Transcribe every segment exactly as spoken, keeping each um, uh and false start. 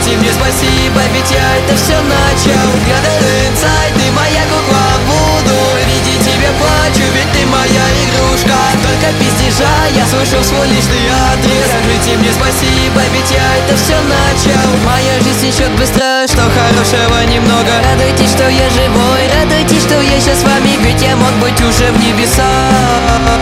Скажите мне спасибо, ведь я это все начал. Гадаю инсайд, ты моя кукла Вуду. Видеть тебя плачу, ведь ты моя игрушка. Только пиздежа, я слышал свой личный адрес. Скажите мне спасибо, ведь я это все начал. Моя жизнь течет быстро, что хорошего немного. Радуйтесь, что я живой, радуйтесь, что я сейчас с вами. Ведь я мог быть уже в небесах.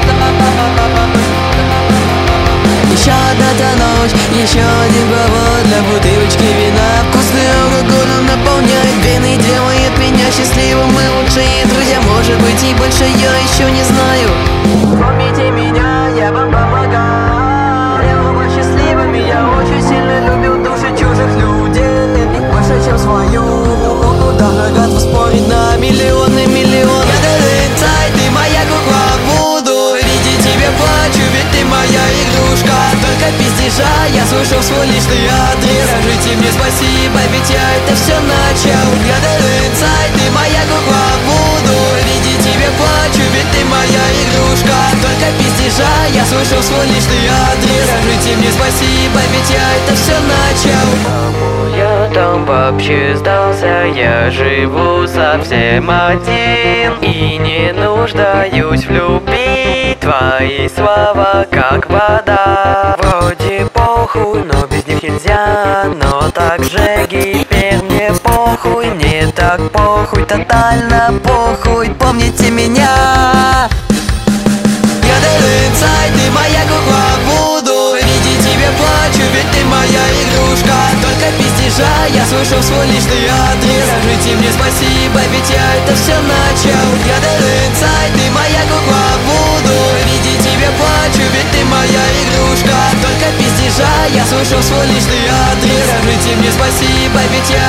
Еще одна-то ночь, еще один повод для бутылочки вина. Вкусный алкоголь наполняет вены, делает меня счастливым. Мы лучшие друзья, может быть и больше я еще не знаю. Помните меня, я вам помогаю. Делал вас счастливыми, я очень сильно любил души чужих людей. Больше, чем свою. Даже готов спорить на миллионы, миллионы. Я дарю инсайд, ты моя кукла Вуду. Видеть тебя плачу, ведь ты моя игрушка. Только пиздежа, я слышал свой личный адрес. Скажите мне спасибо, ведь я это все начал. Я дарю инсайд, ты моя кукла Вуду. Видеть тебя плачу, ведь ты моя игрушка. Только пиздежа, я слышал свой личный адрес. Скажите мне спасибо, ведь я это все начал. Я там вообще сдался, я живу совсем один и не нуждаюсь в любви. Твои слова как вода. Вроде похуй, но без них нельзя. Но так же теперь мне похуй. Мне так похуй, тотально похуй. Помните меня. Я дарю инсайд, ты моя кукла Вуду. Видеть тебя плачу, ведь ты моя игрушка. Только пиздежа, я слышал свой личный адрес. Скажите мне спасибо, ведь я это все начал. Я дарю инсайд, ты моя кукла Вуду. Видеть тебя плачу, ведь ты моя игрушка. Только пиздежа, я слышал свой личный адрес. Скажите мне спасибо, ведь я